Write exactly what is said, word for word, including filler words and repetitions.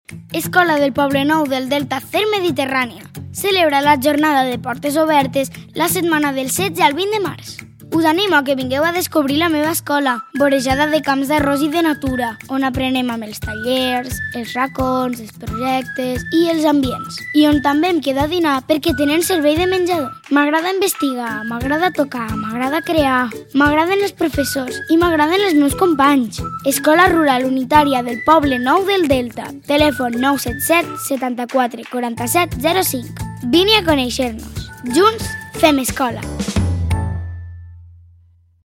Escola del Poblenou del Delta Ter Mediterrània. Celebra la jornada de portes obertes la setmana del setze al vint de març. Us animo a que vingueu a descobrir la meva escola, vorejada de camps d'arròs i de natura, on aprenem amb els tallers, els racons, els projectes i els ambients. I on també em quedo a dinar perquè tenen servei de menjador. M'agrada investigar, m'agrada tocar, m'agrada crear, m'agraden els professors i m'agraden els meus companys. Escola Rural Unitària del Poble Nou del Delta. Telèfon nou set set setanta-quatre quaranta-set zero cinc. Vine a conèixer-nos. Junts fem escola.